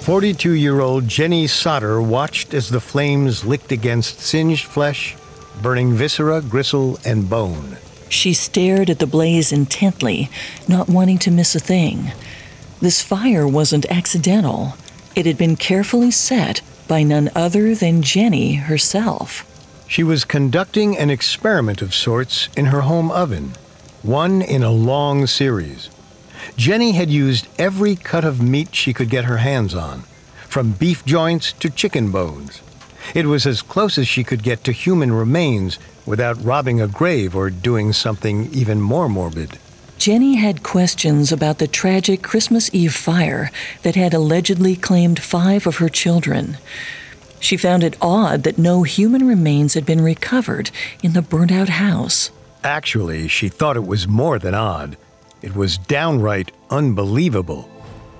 42-year-old Jenny Sodder watched as the flames licked against singed flesh, burning viscera, gristle, and bone. She stared at the blaze intently, not wanting to miss a thing. This fire wasn't accidental. It had been carefully set by none other than Jenny herself. She was conducting an experiment of sorts in her home oven, one in a long series. Jenny had used every cut of meat she could get her hands on, from beef joints to chicken bones. It was as close as she could get to human remains without robbing a grave or doing something even more morbid. Jenny had questions about the tragic Christmas Eve fire that had allegedly claimed 5 of her children. She found it odd that no human remains had been recovered in the burnt-out house. Actually, she thought it was more than odd. It was downright unbelievable.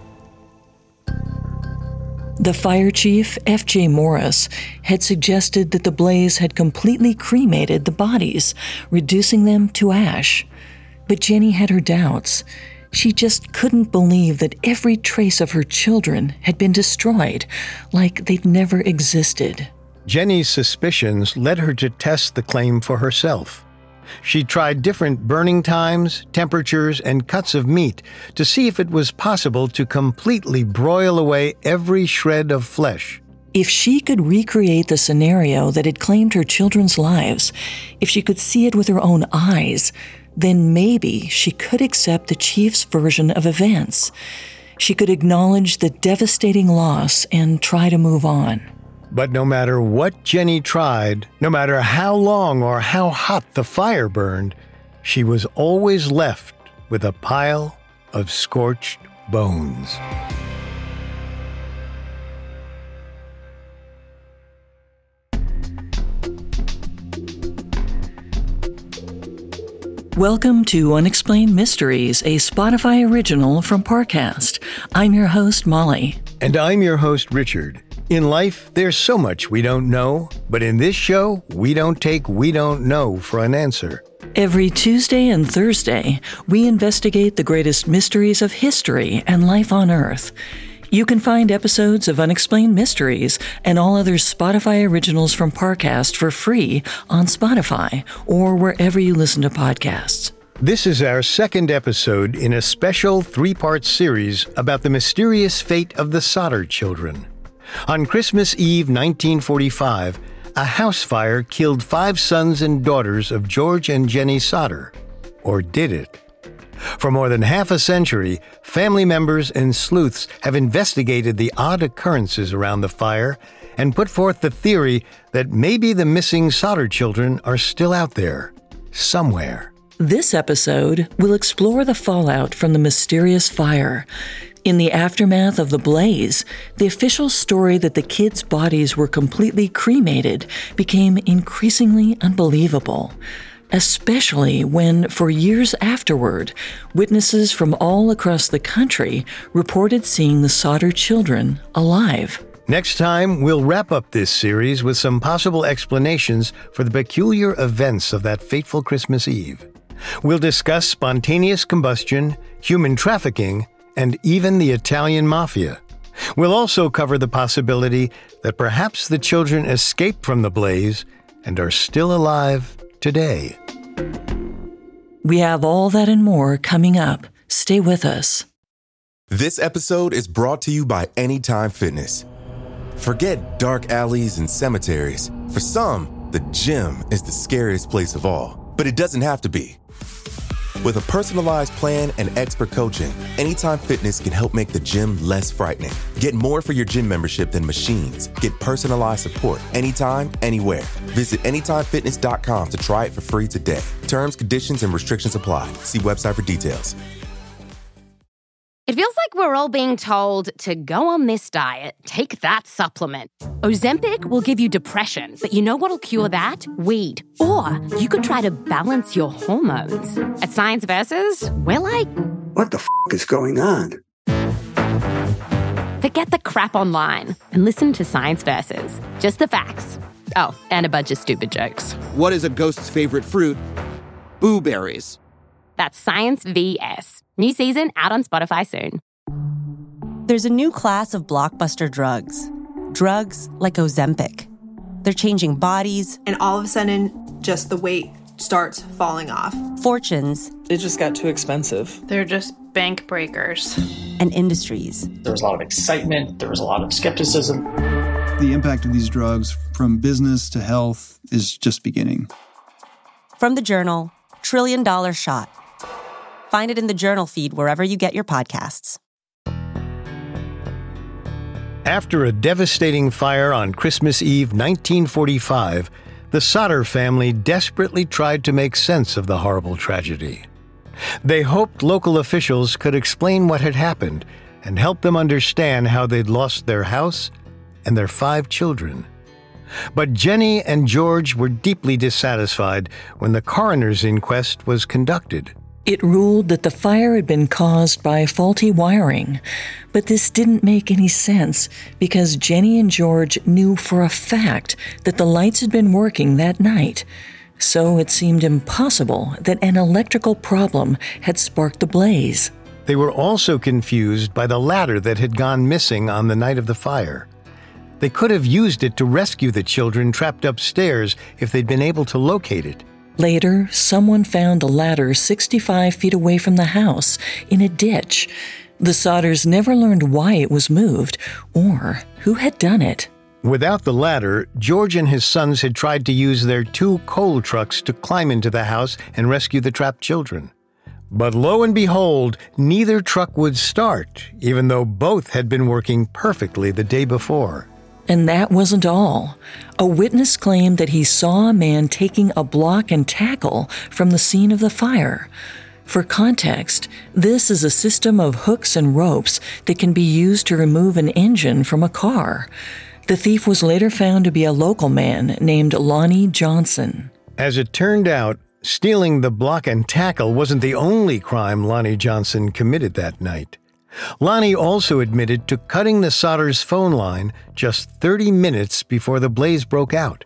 The fire chief, F.J. Morris, had suggested that the blaze had completely cremated the bodies, reducing them to ash. But Jenny had her doubts. She just couldn't believe that every trace of her children had been destroyed, like they'd never existed. Jenny's suspicions led her to test the claim for herself. She tried different burning times, temperatures, and cuts of meat to see if it was possible to completely broil away every shred of flesh. If she could recreate the scenario that had claimed her children's lives, if she could see it with her own eyes, then maybe she could accept the chief's version of events. She could acknowledge the devastating loss and try to move on. But no matter what Jenny tried, no matter how long or how hot the fire burned, she was always left with a pile of scorched bones. Welcome to Unexplained Mysteries, a Spotify original from Parcast. I'm your host, Molly. And I'm your host, Richard. In life, there's so much we don't know, but in this show, we don't take "we don't know" for an answer. Every Tuesday and Thursday, we investigate the greatest mysteries of history and life on Earth. You can find episodes of Unexplained Mysteries and all other Spotify originals from Parcast for free on Spotify or wherever you listen to podcasts. This is our second episode in a special 3-part series about the mysterious fate of the Sodder children. On Christmas Eve 1945, a house fire killed 5 sons and daughters of George and Jenny Sodder. Or did it? For more than half a century, family members and sleuths have investigated the odd occurrences around the fire and put forth the theory that maybe the missing Sodder children are still out there, somewhere. This episode will explore the fallout from the mysterious fire. In the aftermath of the blaze, the official story that the kids' bodies were completely cremated became increasingly unbelievable. Especially when, for years afterward, witnesses from all across the country reported seeing the Sodder children alive. Next time, we'll wrap up this series with some possible explanations for the peculiar events of that fateful Christmas Eve. We'll discuss spontaneous combustion, human trafficking, and even the Italian mafia. We'll also cover the possibility that perhaps the children escaped from the blaze and are still alive today. We have all that and more coming up. Stay with us. This episode is brought to you by Anytime Fitness. Forget dark alleys and cemeteries. For some, the gym is the scariest place of all. But it doesn't have to be. With a personalized plan and expert coaching, Anytime Fitness can help make the gym less frightening. Get more for your gym membership than machines. Get personalized support anytime, anywhere. Visit AnytimeFitness.com to try it for free today. Terms, conditions, and restrictions apply. See website for details. It feels like we're all being told to go on this diet, take that supplement. Ozempic will give you depression, but you know what'll cure that? Weed. Or you could try to balance your hormones. At Science Versus, we're like, what the is going on? Forget the crap online and listen to Science Versus. Just the facts. Oh, and a bunch of stupid jokes. What is a ghost's favorite fruit? Blueberries. That's Science VS. New season out on Spotify soon. There's a new class of blockbuster drugs like Ozempic. They're changing bodies. And all of a sudden, just the weight starts falling off. Fortunes. It just got too expensive. They're just bank breakers. And industries. There was a lot of excitement. There was a lot of skepticism. The impact of these drugs from business to health is just beginning. From the Journal, $1 Trillion Shot. Find it in the Journal feed wherever you get your podcasts. After a devastating fire on Christmas Eve 1945, the Sodder family desperately tried to make sense of the horrible tragedy. They hoped local officials could explain what had happened and help them understand how they'd lost their house and their 5 children. But Jenny and George were deeply dissatisfied when the coroner's inquest was conducted. It ruled that the fire had been caused by faulty wiring, but this didn't make any sense because Jenny and George knew for a fact that the lights had been working that night. So it seemed impossible that an electrical problem had sparked the blaze. They were also confused by the ladder that had gone missing on the night of the fire. They could have used it to rescue the children trapped upstairs if they'd been able to locate it. Later, someone found the ladder 65 feet away from the house in a ditch. The Sodders never learned why it was moved or who had done it. Without the ladder, George and his sons had tried to use their 2 coal trucks to climb into the house and rescue the trapped children. But lo and behold, neither truck would start, even though both had been working perfectly the day before. And that wasn't all. A witness claimed that he saw a man taking a block and tackle from the scene of the fire. For context, this is a system of hooks and ropes that can be used to remove an engine from a car. The thief was later found to be a local man named Lonnie Johnson. As it turned out, stealing the block and tackle wasn't the only crime Lonnie Johnson committed that night. Lonnie also admitted to cutting the Sodders' phone line just 30 minutes before the blaze broke out.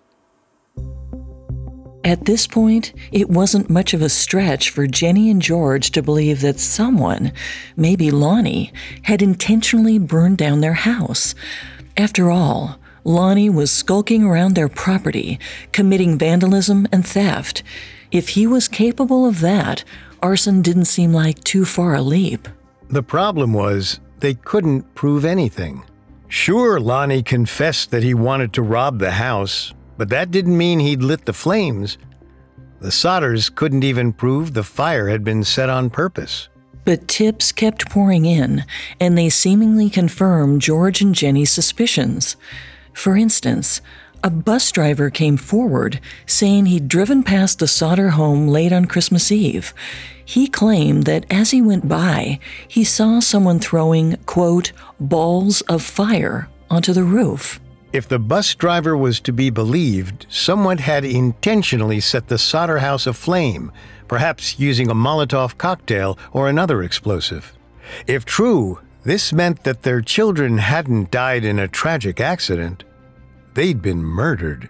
At this point, it wasn't much of a stretch for Jenny and George to believe that someone, maybe Lonnie, had intentionally burned down their house. After all, Lonnie was skulking around their property, committing vandalism and theft. If he was capable of that, arson didn't seem like too far a leap. The problem was they couldn't prove anything. Sure, Lonnie confessed that he wanted to rob the house, but that didn't mean he'd lit the flames. The Sodders couldn't even prove the fire had been set on purpose. But tips kept pouring in, and they seemingly confirmed George and Jenny's suspicions. For instance, a bus driver came forward saying he'd driven past the Sodder home late on Christmas Eve. He claimed that as he went by, he saw someone throwing, quote, balls of fire onto the roof. If the bus driver was to be believed, someone had intentionally set the Sodder house aflame, perhaps using a Molotov cocktail or another explosive. If true, this meant that their children hadn't died in a tragic accident. They'd been murdered.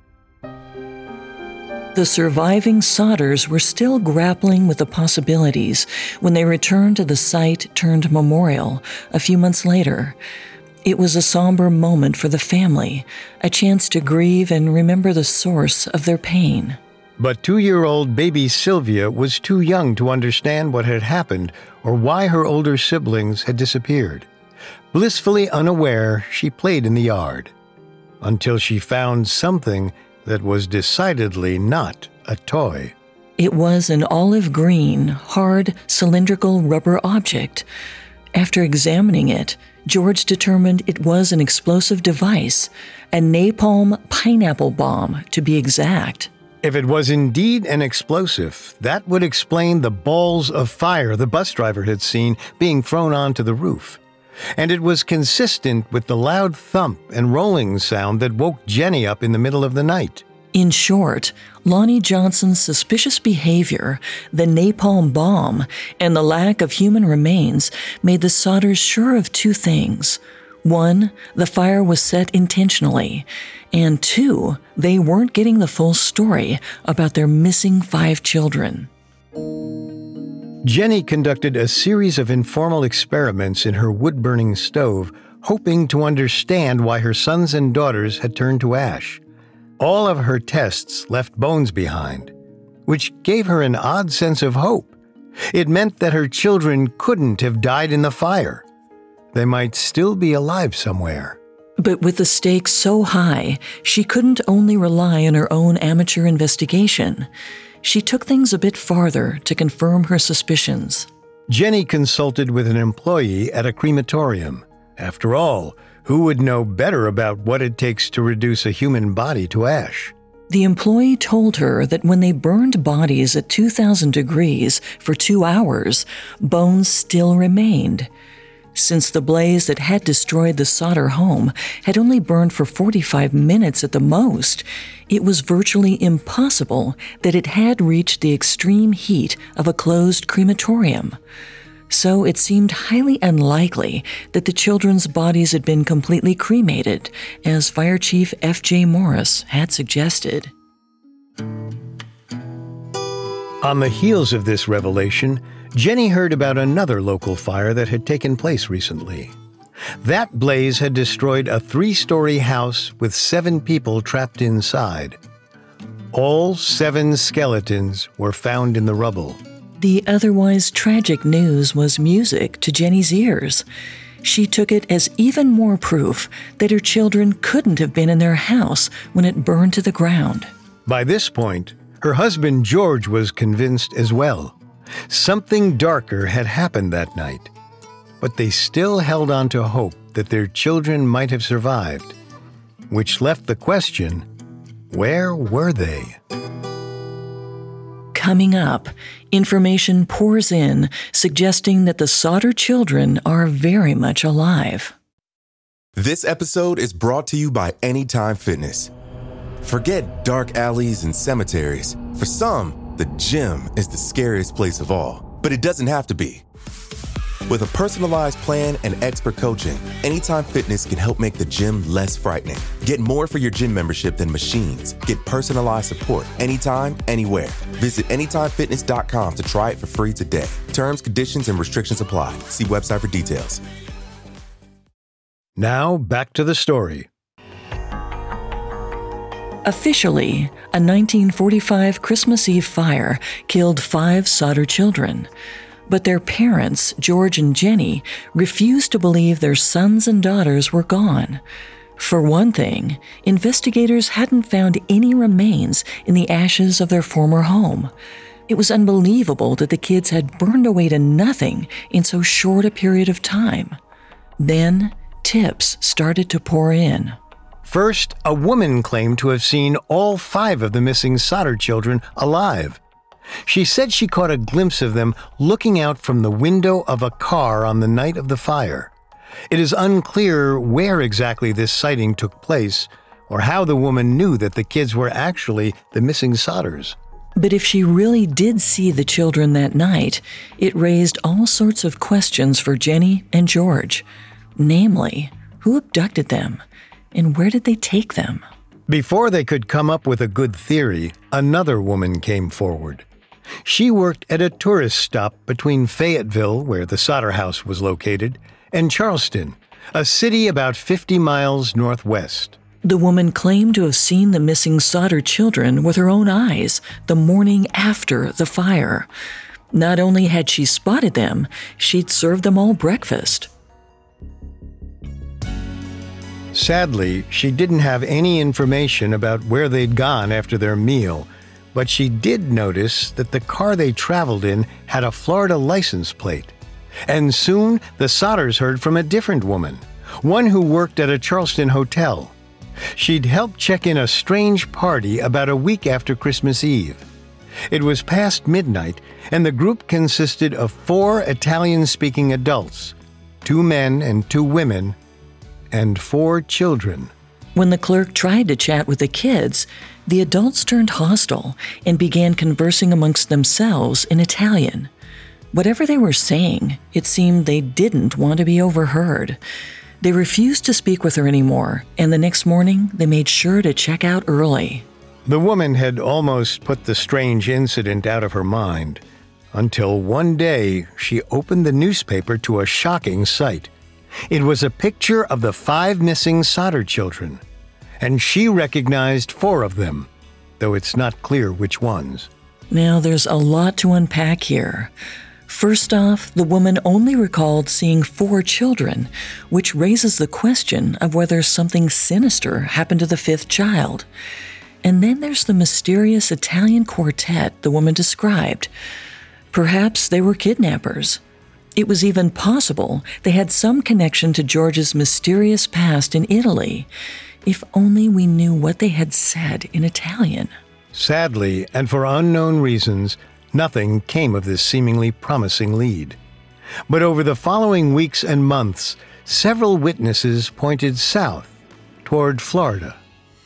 The surviving Sodders were still grappling with the possibilities when they returned to the site-turned-memorial a few months later. It was a somber moment for the family, a chance to grieve and remember the source of their pain. But 2-year-old baby Sylvia was too young to understand what had happened or why her older siblings had disappeared. Blissfully unaware, she played in the yard until she found something that was decidedly not a toy. It was an olive green, hard, cylindrical rubber object. After examining it, George determined it was an explosive device, a napalm pineapple bomb, to be exact. If it was indeed an explosive, that would explain the balls of fire the bus driver had seen being thrown onto the roof. And it was consistent with the loud thump and rolling sound that woke Jenny up in the middle of the night. In short, Lonnie Johnson's suspicious behavior, the napalm bomb, and the lack of human remains made the Sodders sure of 2 things. 1, the fire was set intentionally, and 2, they weren't getting the full story about their missing 5 children. Jenny conducted a series of informal experiments in her wood-burning stove, hoping to understand why her sons and daughters had turned to ash. All of her tests left bones behind, which gave her an odd sense of hope. It meant that her children couldn't have died in the fire. They might still be alive somewhere. But with the stakes so high, she couldn't only rely on her own amateur investigation. She took things a bit farther to confirm her suspicions. Jenny consulted with an employee at a crematorium. After all, who would know better about what it takes to reduce a human body to ash? The employee told her that when they burned bodies at 2,000 degrees for 2 hours, bones still remained. Since the blaze that had destroyed the Sodder home had only burned for 45 minutes at the most, it was virtually impossible that it had reached the extreme heat of a closed crematorium. So it seemed highly unlikely that the children's bodies had been completely cremated, as Fire Chief F.J. Morris had suggested. On the heels of this revelation, Jenny heard about another local fire that had taken place recently. That blaze had destroyed a 3-story house with 7 people trapped inside. All 7 skeletons were found in the rubble. The otherwise tragic news was music to Jenny's ears. She took it as even more proof that her children couldn't have been in their house when it burned to the ground. By this point, her husband George was convinced as well. Something darker had happened that night, but they still held on to hope that their children might have survived, which left the question, where were they? Coming up, information pours in suggesting that the Sodder children are very much alive. This episode is brought to you by Anytime Fitness. Forget dark alleys and cemeteries. For some, the gym is the scariest place of all, but it doesn't have to be. With a personalized plan and expert coaching, Anytime Fitness can help make the gym less frightening. Get more for your gym membership than machines. Get personalized support anytime, anywhere. Visit AnytimeFitness.com to try it for free today. Terms, conditions, and restrictions apply. See website for details. Now, back to the story. Officially, a 1945 Christmas Eve fire killed 5 Sodder children. But their parents, George and Jenny, refused to believe their sons and daughters were gone. For one thing, investigators hadn't found any remains in the ashes of their former home. It was unbelievable that the kids had burned away to nothing in so short a period of time. Then, tips started to pour in. First, a woman claimed to have seen all 5 of the missing Sodder children alive. She said she caught a glimpse of them looking out from the window of a car on the night of the fire. It is unclear where exactly this sighting took place or how the woman knew that the kids were actually the missing Sodders. But if she really did see the children that night, it raised all sorts of questions for Jenny and George. Namely, who abducted them? And where did they take them? Before they could come up with a good theory, another woman came forward. She worked at a tourist stop between Fayetteville, where the Sodder house was located, and Charleston, a city about 50 miles northwest. The woman claimed to have seen the missing Sodder children with her own eyes the morning after the fire. Not only had she spotted them, she'd served them all breakfast. Sadly, she didn't have any information about where they'd gone after their meal, but she did notice that the car they traveled in had a Florida license plate. And soon, the Sodders heard from a different woman, one who worked at a Charleston hotel. She'd helped check in a strange party about a week after Christmas Eve. It was past midnight, and the group consisted of 4 Italian-speaking adults, 2 men and 2 women, and 4 children. When the clerk tried to chat with the kids, the adults turned hostile and began conversing amongst themselves in Italian. Whatever they were saying, it seemed they didn't want to be overheard. They refused to speak with her anymore, and the next morning they made sure to check out early. The woman had almost put the strange incident out of her mind. until one day she opened the newspaper to a shocking sight. It was a picture of the 5 missing Sodder children, and she recognized 4 of them, though it's not clear which ones. Now, there's a lot to unpack here. First off, the woman only recalled seeing 4 children, which raises the question of whether something sinister happened to the 5th child. And then there's the mysterious Italian quartet the woman described. Perhaps they were kidnappers. It was even possible they had some connection to George's mysterious past in Italy. If only we knew what they had said in Italian. Sadly, and for unknown reasons, nothing came of this seemingly promising lead. But over the following weeks and months, several witnesses pointed south, toward Florida.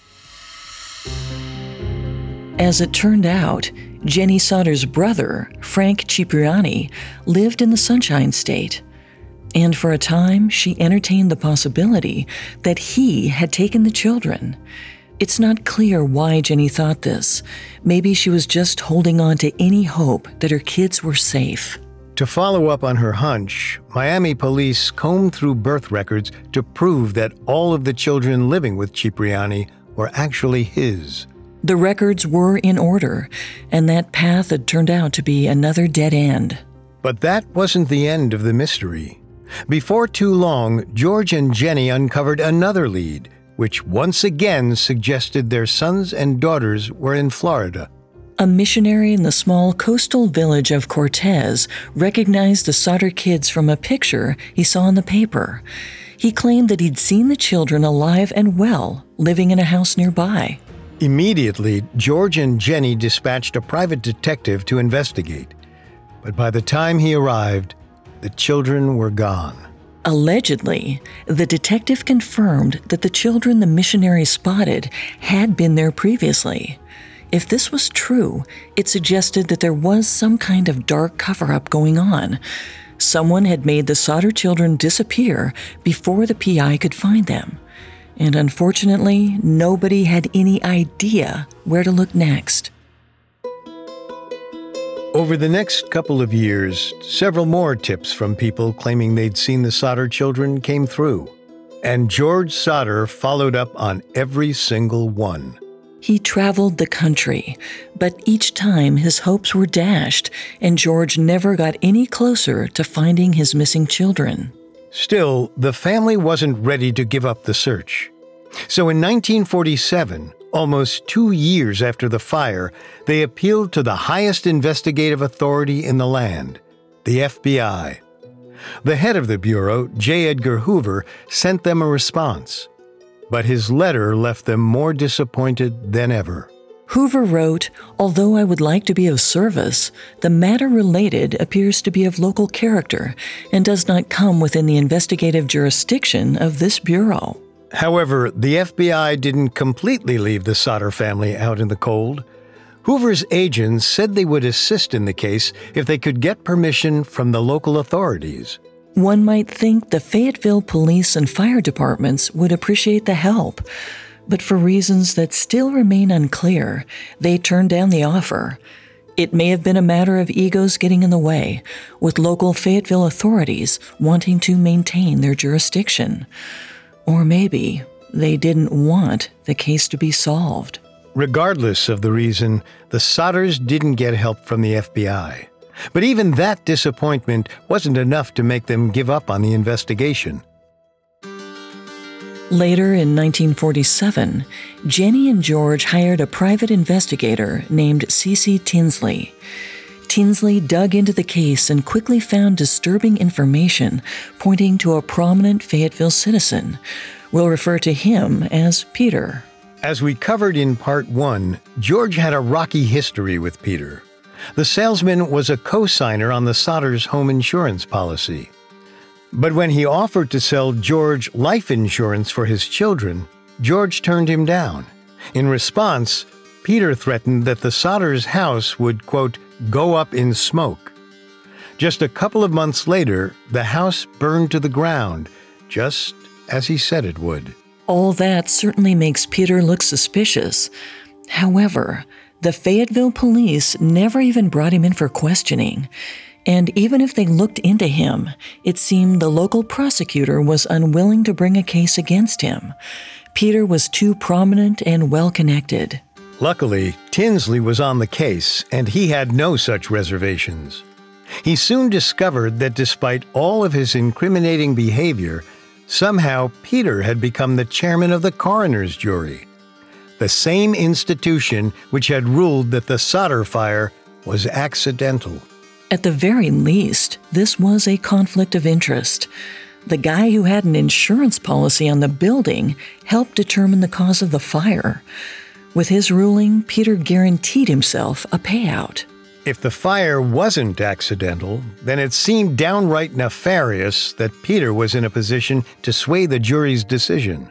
As it turned out, Jenny Sodder's brother, Frank Cipriani, lived in the Sunshine State. And for a time, she entertained the possibility that he had taken the children. It's not clear why Jenny thought this. Maybe she was just holding on to any hope that her kids were safe. To follow up on her hunch, Miami police combed through birth records to prove that all of the children living with Cipriani were actually his. The records were in order, and that path had turned out to be another dead end. But that wasn't the end of the mystery. Before too long, George and Jenny uncovered another lead, which once again suggested their sons and daughters were in Florida. A missionary in the small coastal village of Cortez recognized the Sodder kids from a picture he saw in the paper. He claimed that he'd seen the children alive and well, living in a house nearby. Immediately, George and Jenny dispatched a private detective to investigate. But by the time he arrived, the children were gone. Allegedly, the detective confirmed that the children the missionary spotted had been there previously. If this was true, it suggested that there was some kind of dark cover-up going on. Someone had made the Sodder children disappear before the PI could find them. And unfortunately, nobody had any idea where to look next. Over the next couple of years, several more tips from people claiming they'd seen the Sodder children came through, and George Sodder followed up on every single one. He traveled the country, but each time his hopes were dashed, and George never got any closer to finding his missing children. Still, the family wasn't ready to give up the search. So in 1947, almost 2 years after the fire, they appealed to the highest investigative authority in the land, the FBI. The head of the Bureau, J. Edgar Hoover, sent them a response. But his letter left them more disappointed than ever. Hoover wrote, "Although I would like to be of service, the matter related appears to be of local character and does not come within the investigative jurisdiction of this bureau." However, the FBI didn't completely leave the Sodder family out in the cold. Hoover's agents said they would assist in the case if they could get permission from the local authorities. One might think the Fayetteville police and fire departments would appreciate the help, but for reasons that still remain unclear, they turned down the offer. It may have been a matter of egos getting in the way, with local Fayetteville authorities wanting to maintain their jurisdiction. Or maybe they didn't want the case to be solved. Regardless of the reason, the Sodders didn't get help from the FBI. But even that disappointment wasn't enough to make them give up on the investigation. Later in 1947, Jenny and George hired a private investigator named Cece Tinsley. Tinsley dug into the case and quickly found disturbing information pointing to a prominent Fayetteville citizen. We'll refer to him as Peter. As we covered in Part 1, George had a rocky history with Peter. The salesman was a co-signer on the Sodders' home insurance policy. But when he offered to sell George life insurance for his children, George turned him down. In response, Peter threatened that the Sodders' house would, quote, go up in smoke. Just a couple of months later, the house burned to the ground, just as he said it would. All that certainly makes Peter look suspicious. However, The Fayetteville police never even brought him in for questioning. And even if they looked into him, it seemed the local prosecutor was unwilling to bring a case against him. Peter was too prominent and well-connected. Luckily, Tinsley was on the case, and he had no such reservations. He soon discovered that despite all of his incriminating behavior, somehow Peter had become the chairman of the coroner's jury, the same institution which had ruled that the solder fire was accidental. At the very least, this was a conflict of interest. The guy who had an insurance policy on the building helped determine the cause of the fire. With his ruling, Peter guaranteed himself a payout. If the fire wasn't accidental, then it seemed downright nefarious that Peter was in a position to sway the jury's decision.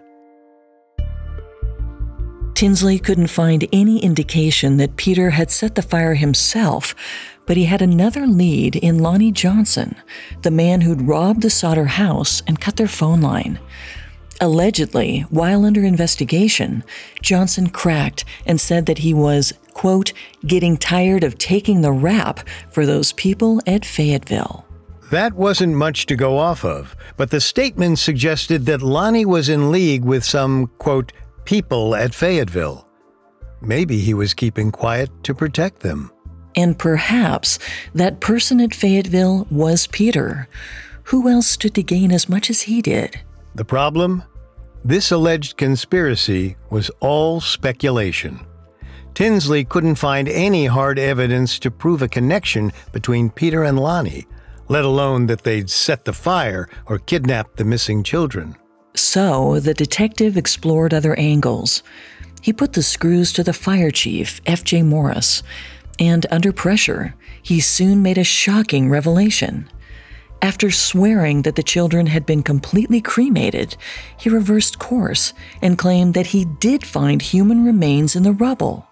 Tinsley couldn't find any indication that Peter had set the fire himself, but he had another lead in Lonnie Johnson, the man who'd robbed the Sodder house and cut their phone line. Allegedly, while under investigation, Johnson cracked and said that he was, quote, getting tired of taking the rap for those people at Fayetteville. That wasn't much to go off of, but the statement suggested that Lonnie was in league with some, quote, people at Fayetteville. Maybe he was keeping quiet to protect them. And perhaps that person at Fayetteville was Peter. Who else stood to gain as much as he did? The problem? This alleged conspiracy was all speculation. Tinsley couldn't find any hard evidence to prove a connection between Peter and Lonnie, let alone that they'd set the fire or kidnapped the missing children. So the detective explored other angles. He put the screws to the fire chief, F.J. Morris, and under pressure, he soon made a shocking revelation. After swearing that the children had been completely cremated, he reversed course and claimed that he did find human remains in the rubble.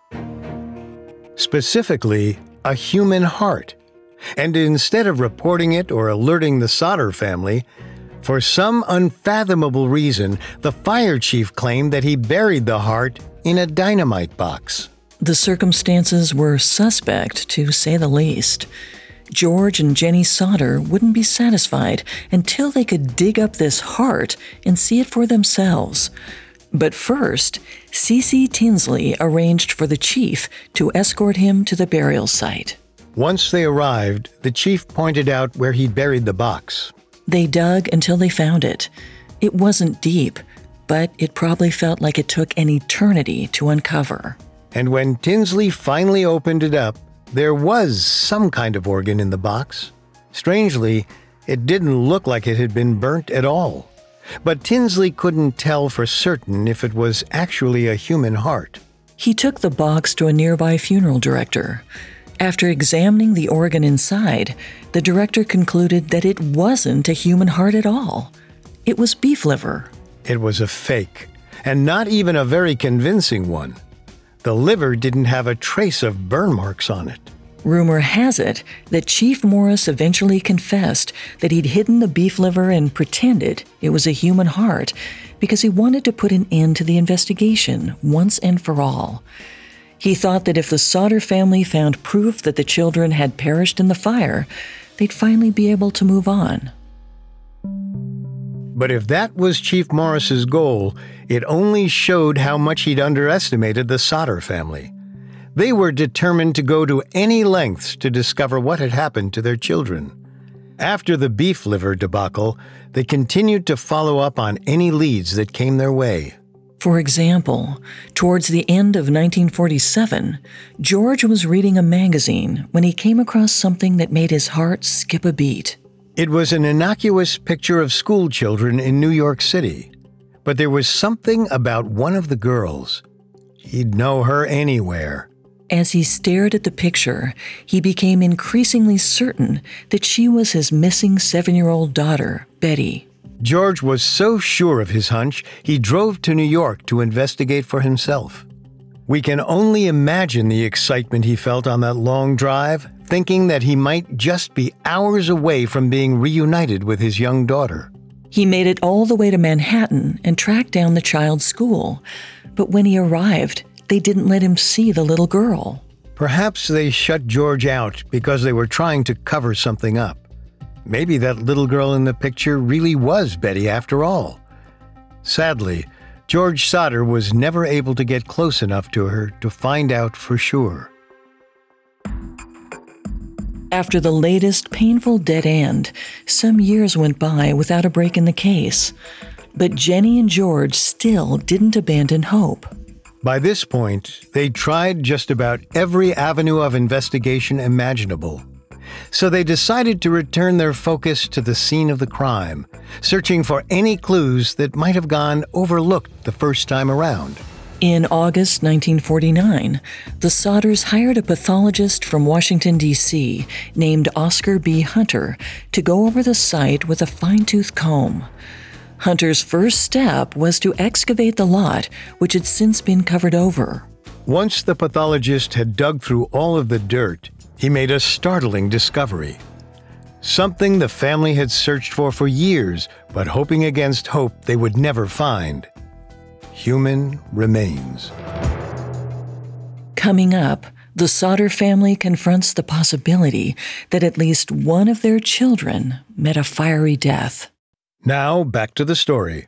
Specifically, a human heart. And instead of reporting it or alerting the Sodder family, for some unfathomable reason, the fire chief claimed that he buried the heart in a dynamite box. The circumstances were suspect, to say the least. George and Jenny Sodder wouldn't be satisfied until they could dig up this heart and see it for themselves. But first, C.C. Tinsley arranged for the chief to escort him to the burial site. Once they arrived, the chief pointed out where he'd buried the box. They dug until they found it. It wasn't deep, but it probably felt like it took an eternity to uncover. And when Tinsley finally opened it up, there was some kind of organ in the box. Strangely, it didn't look like it had been burnt at all. But Tinsley couldn't tell for certain if it was actually a human heart. He took the box to a nearby funeral director. After examining the organ inside, the director concluded that it wasn't a human heart at all. It was beef liver. It was a fake, and not even a very convincing one. The liver didn't have a trace of burn marks on it. Rumor has it that Chief Morris eventually confessed that he'd hidden the beef liver and pretended it was a human heart because he wanted to put an end to the investigation once and for all. He thought that if the Sodder family found proof that the children had perished in the fire, they'd finally be able to move on. But if that was Chief Morris's goal, it only showed how much he'd underestimated the Sodder family. They were determined to go to any lengths to discover what had happened to their children. After the beef liver debacle, they continued to follow up on any leads that came their way. For example, towards the end of 1947, George was reading a magazine when he came across something that made his heart skip a beat. It was an innocuous picture of school children in New York City. But there was something about one of the girls. He'd know her anywhere. As he stared at the picture, he became increasingly certain that she was his missing 7-year-old daughter, Betty. George was so sure of his hunch, he drove to New York to investigate for himself. We can only imagine the excitement he felt on that long drive, thinking that he might just be hours away from being reunited with his young daughter. He made it all the way to Manhattan and tracked down the child's school. But when he arrived, they didn't let him see the little girl. Perhaps they shut George out because they were trying to cover something up. Maybe that little girl in the picture really was Betty after all. Sadly, George Sodder was never able to get close enough to her to find out for sure. After the latest painful dead end, some years went by without a break in the case. But Jenny and George still didn't abandon hope. By this point, they tried just about every avenue of investigation imaginable. So they decided to return their focus to the scene of the crime, searching for any clues that might have gone overlooked the first time around. In August 1949, the Sodders hired a pathologist from Washington, D.C., named Oscar B. Hunter, to go over the site with a fine-tooth comb. Hunter's first step was to excavate the lot, which had since been covered over. Once the pathologist had dug through all of the dirt, he made a startling discovery. Something the family had searched for years, but hoping against hope they would never find. Human remains. Coming up, the Sodder family confronts the possibility that at least one of their children met a fiery death. Now, back to the story.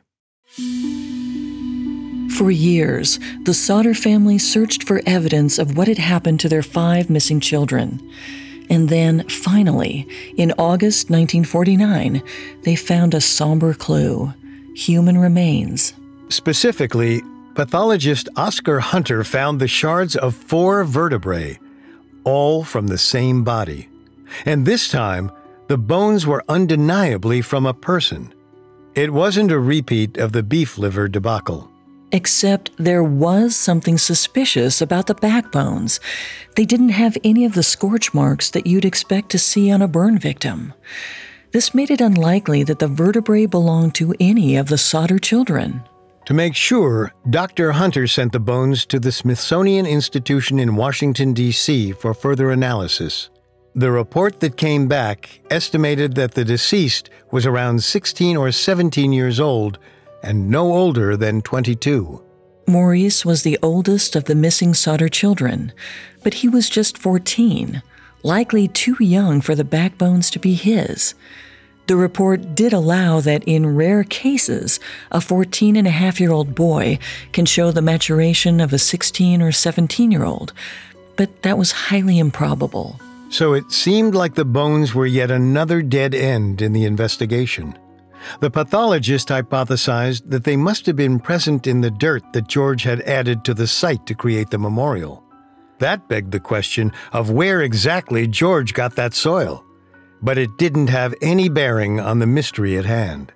For years, the Sodder family searched for evidence of what had happened to their 5 missing children. And then, finally, in August 1949, they found a somber clue: human remains. Specifically, pathologist Oscar Hunter found the shards of 4 vertebrae, all from the same body. And this time, the bones were undeniably from a person. It wasn't a repeat of the beef liver debacle. Except there was something suspicious about the backbones. They didn't have any of the scorch marks that you'd expect to see on a burn victim. This made it unlikely that the vertebrae belonged to any of the Sodder children. To make sure, Dr. Hunter sent the bones to the Smithsonian Institution in Washington, D.C. for further analysis. The report that came back estimated that the deceased was around 16 or 17 years old and no older than 22. Maurice was the oldest of the missing Sodder children, but he was just 14, likely too young for the backbones to be his. The report did allow that in rare cases, a 14-and-a-half-year-old boy can show the maturation of a 16 or 17-year-old, but that was highly improbable. So it seemed like the bones were yet another dead end in the investigation. The pathologist hypothesized that they must have been present in the dirt that George had added to the site to create the memorial. That begged the question of where exactly George got that soil. But it didn't have any bearing on the mystery at hand.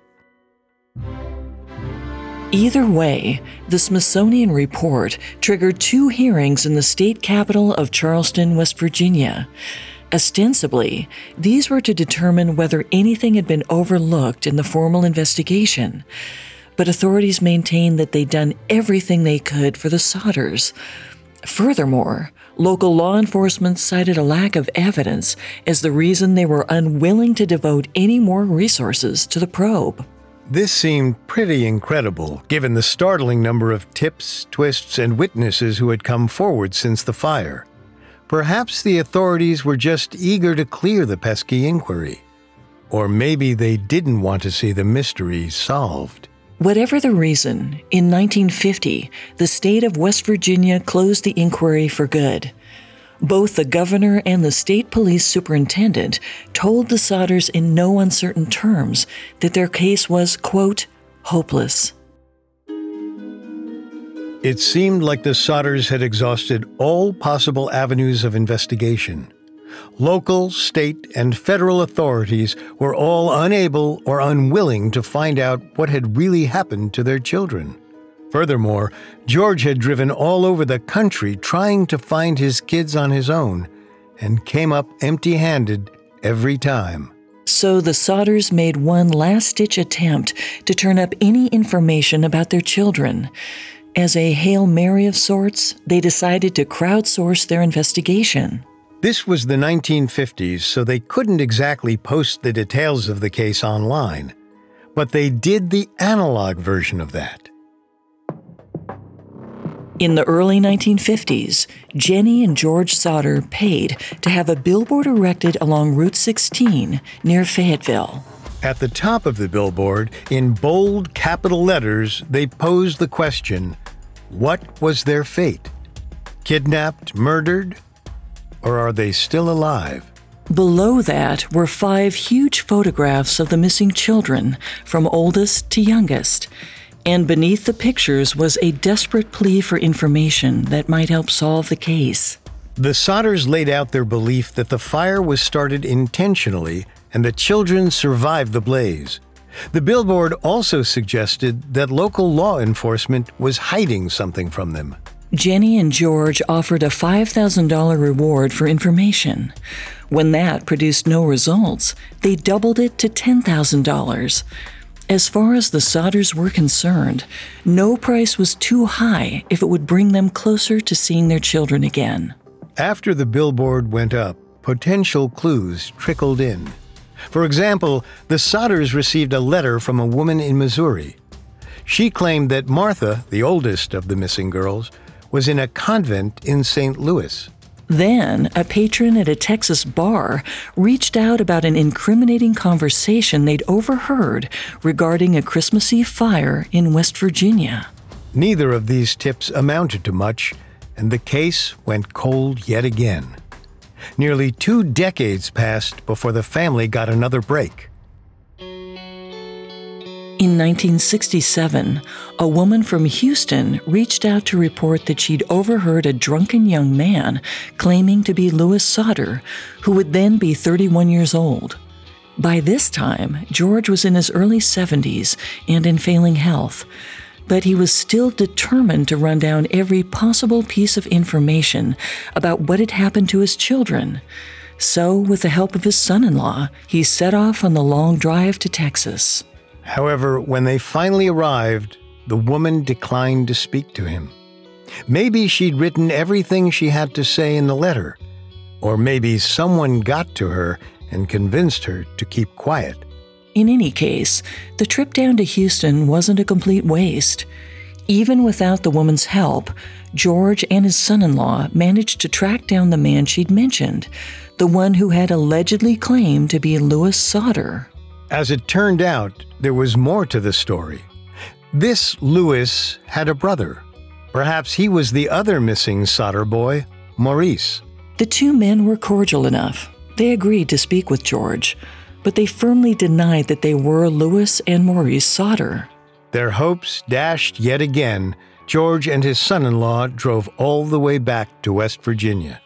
Either way, the Smithsonian report triggered 2 hearings in the state capital of Charleston, West Virginia. Ostensibly, these were to determine whether anything had been overlooked in the formal investigation, but authorities maintained that they'd done everything they could for the Sodders. Furthermore, local law enforcement cited a lack of evidence as the reason they were unwilling to devote any more resources to the probe. This seemed pretty incredible, given the startling number of tips, twists, and witnesses who had come forward since the fire. Perhaps the authorities were just eager to clear the pesky inquiry. Or maybe they didn't want to see the mystery solved. Whatever the reason, in 1950, the state of West Virginia closed the inquiry for good. Both the governor and the state police superintendent told the Sodders in no uncertain terms that their case was, quote, hopeless. It seemed like the Sodders had exhausted all possible avenues of investigation. Local, state, and federal authorities were all unable or unwilling to find out what had really happened to their children. Furthermore, George had driven all over the country trying to find his kids on his own and came up empty-handed every time. So the Sodders made one last-ditch attempt to turn up any information about their children. As a Hail Mary of sorts, they decided to crowdsource their investigation. This was the 1950s, so they couldn't exactly post the details of the case online. But they did the analog version of that. In the early 1950s, Jenny and George Sauter paid to have a billboard erected along Route 16 near Fayetteville. At the top of the billboard, in bold capital letters, they posed the question, what was their fate? Kidnapped, murdered, or are they still alive? Below that were 5 huge photographs of the missing children, from oldest to youngest. And beneath the pictures was a desperate plea for information that might help solve the case. The Sauters laid out their belief that the fire was started intentionally and the children survived the blaze. The billboard also suggested that local law enforcement was hiding something from them. Jenny and George offered a $5,000 reward for information. When that produced no results, they doubled it to $10,000. As far as the Sauters were concerned, no price was too high if it would bring them closer to seeing their children again. After the billboard went up, potential clues trickled in. For example, the Sauters received a letter from a woman in Missouri. She claimed that Martha, the oldest of the missing girls, was in a convent in St. Louis. Then, a patron at a Texas bar reached out about an incriminating conversation they'd overheard regarding a Christmas Eve fire in West Virginia. Neither of these tips amounted to much, and the case went cold yet again. Nearly 2 decades passed before the family got another break. In 1967, a woman from Houston reached out to report that she'd overheard a drunken young man claiming to be Louis Sauter, who would then be 31 years old. By this time, George was in his early 70s and in failing health, but he was still determined to run down every possible piece of information about what had happened to his children. So, with the help of his son-in-law, he set off on the long drive to Texas. However, when they finally arrived, the woman declined to speak to him. Maybe she'd written everything she had to say in the letter, or maybe someone got to her and convinced her to keep quiet. In any case, the trip down to Houston wasn't a complete waste. Even without the woman's help, George and his son-in-law managed to track down the man she'd mentioned, the one who had allegedly claimed to be Louis Sauter. As it turned out, there was more to the story. This Louis had a brother. Perhaps he was the other missing Sauter boy, Maurice. The 2 men were cordial enough. They agreed to speak with George, but they firmly denied that they were Louis and Maurice Sauter. Their hopes dashed yet again. George and his son-in-law drove all the way back to West Virginia.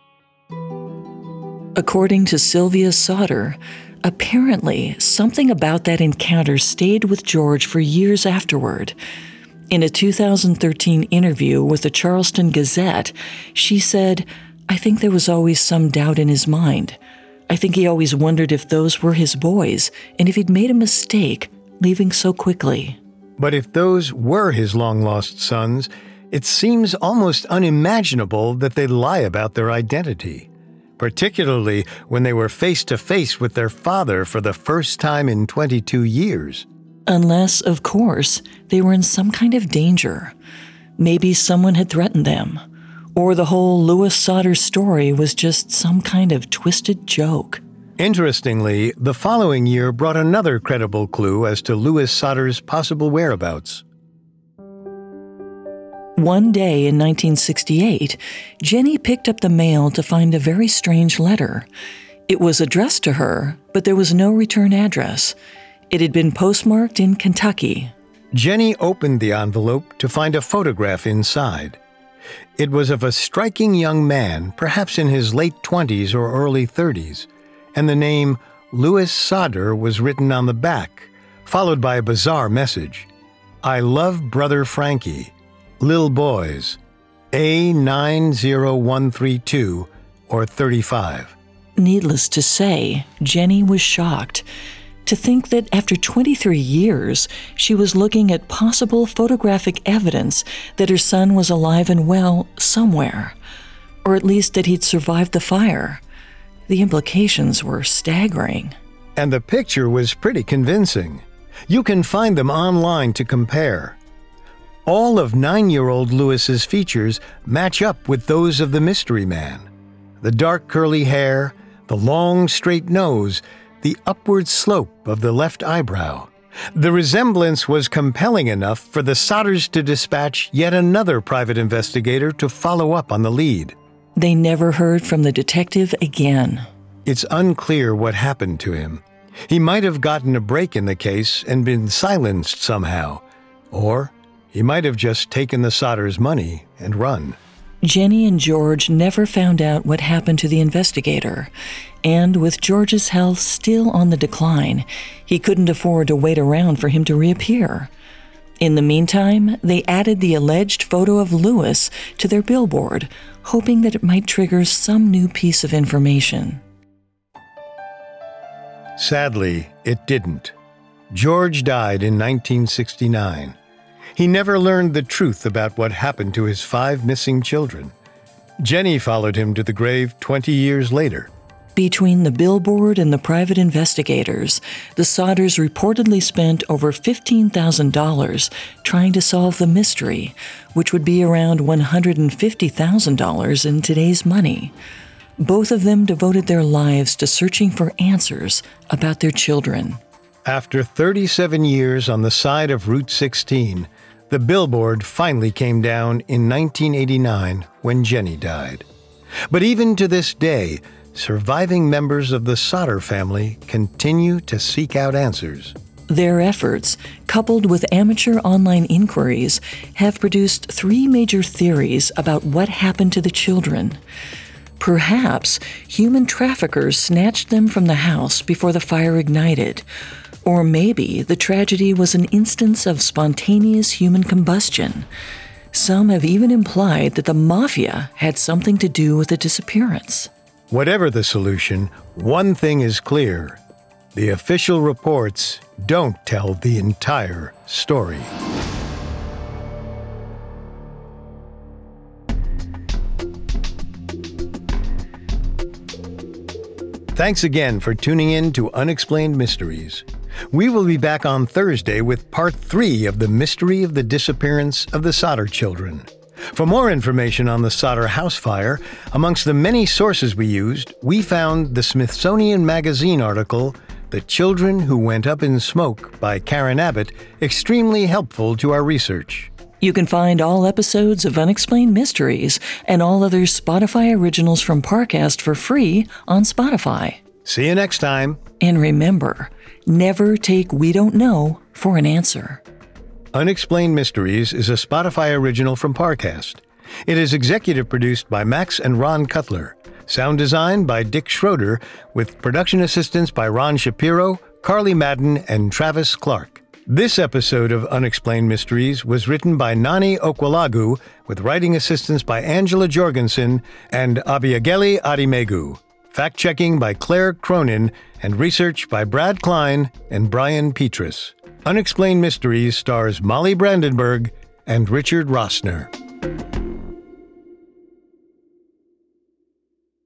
According to Sylvia Sauter, apparently, something about that encounter stayed with George for years afterward. In a 2013 interview with the Charleston Gazette, she said, "I think there was always some doubt in his mind. I think he always wondered if those were his boys and if he'd made a mistake leaving so quickly." But if those were his long-lost sons, it seems almost unimaginable that they'd lie about their identity, particularly when they were face-to-face with their father for the first time in 22 years. Unless, of course, they were in some kind of danger. Maybe someone had threatened them, or the whole Louis Sauter story was just some kind of twisted joke. Interestingly, the following year brought another credible clue as to Louis Sauter's possible whereabouts. One day in 1968, Jenny picked up the mail to find a very strange letter. It was addressed to her, but there was no return address. It had been postmarked in Kentucky. Jenny opened the envelope to find a photograph inside. It was of a striking young man, perhaps in his late 20s or early 30s, and the name Louis Sauter was written on the back, followed by a bizarre message. "I love brother Frankie. Lil boys, A90132 or 35. Needless to say, Jenny was shocked to think that after 23 years, she was looking at possible photographic evidence that her son was alive and well somewhere, or at least that he'd survived the fire. The implications were staggering. And the picture was pretty convincing. You can find them online to compare. All of 9-year-old Lewis's features match up with those of the mystery man. The dark curly hair, the long straight nose, the upward slope of the left eyebrow. The resemblance was compelling enough for the Sodders to dispatch yet another private investigator to follow up on the lead. They never heard from the detective again. It's unclear what happened to him. He might have gotten a break in the case and been silenced somehow. Or he might have just taken the Sodders' money and run. Jenny and George never found out what happened to the investigator, and with George's health still on the decline, he couldn't afford to wait around for him to reappear. In the meantime, they added the alleged photo of Lewis to their billboard, hoping that it might trigger some new piece of information. Sadly, it didn't. George died in 1969. He never learned the truth about what happened to his 5 missing children. Jenny followed him to the grave 20 years later. Between the billboard and the private investigators, the Sodders reportedly spent over $15,000 trying to solve the mystery, which would be around $150,000 in today's money. Both of them devoted their lives to searching for answers about their children. After 37 years on the side of Route 16, the billboard finally came down in 1989 when Jenny died. But even to this day, surviving members of the Sodder family continue to seek out answers. Their efforts, coupled with amateur online inquiries, have produced 3 major theories about what happened to the children. Perhaps human traffickers snatched them from the house before the fire ignited. Or maybe the tragedy was an instance of spontaneous human combustion. Some have even implied that the mafia had something to do with the disappearance. Whatever the solution, one thing is clear. The official reports don't tell the entire story. Thanks again for tuning in to Unexplained Mysteries. We will be back on Thursday with Part 3 of the mystery of the disappearance of the Sodder children. For more information on the Sodder house fire, amongst the many sources we used, we found the Smithsonian Magazine article, The Children Who Went Up in Smoke by Karen Abbott, extremely helpful to our research. You can find all episodes of Unexplained Mysteries and all other Spotify originals from Parcast for free on Spotify. See you next time. And remember, never take "we don't know" for an answer. Unexplained Mysteries is a Spotify original from Parcast. It is executive produced by Max and Ron Cutler. Sound design by Dick Schroeder, with production assistance by Ron Shapiro, Carly Madden, and Travis Clark. This episode of Unexplained Mysteries was written by Nani Okwalagu, with writing assistance by Angela Jorgensen and Abiageli Adimegu. Fact-checking by Claire Cronin, and research by Brad Klein and Brian Petrus. Unexplained Mysteries stars Molly Brandenburg and Richard Rossner.